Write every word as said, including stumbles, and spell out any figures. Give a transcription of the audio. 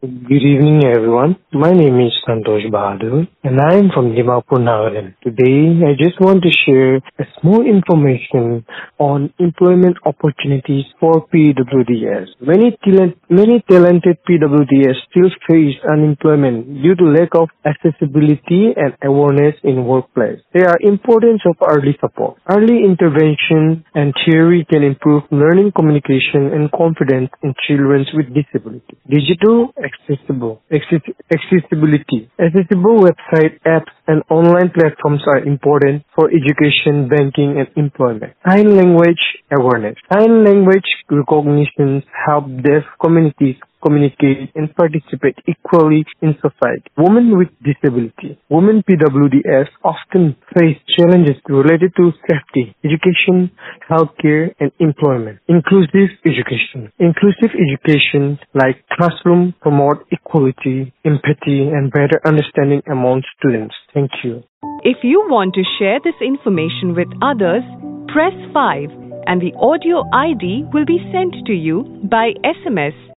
Good evening, everyone. My name is Santosh Bahadur, and I am from Dimapur, Nagaland. Today, I just want to share a small information on employment opportunities for P W D S. Many, talent, many talented P W D S still face unemployment due to lack of accessibility and awareness in workplace. There are importance of early support. Early intervention and theory can improve learning, communication, and confidence in children with disability. Digital accessible access- accessibility. Accessible website, apps, and online platforms are important for education, banking, and employment. Sign language awareness. Sign language recognition help deaf communities communicate and participate equally in society. Women with disability. Women P W D S often face challenges related to safety, education, healthcare, and employment. Inclusive education. Inclusive education like classroom promote equality, empathy, and better understanding among students. Thank you. If you want to share this information with others, press five and the audio I D will be sent to you by S M S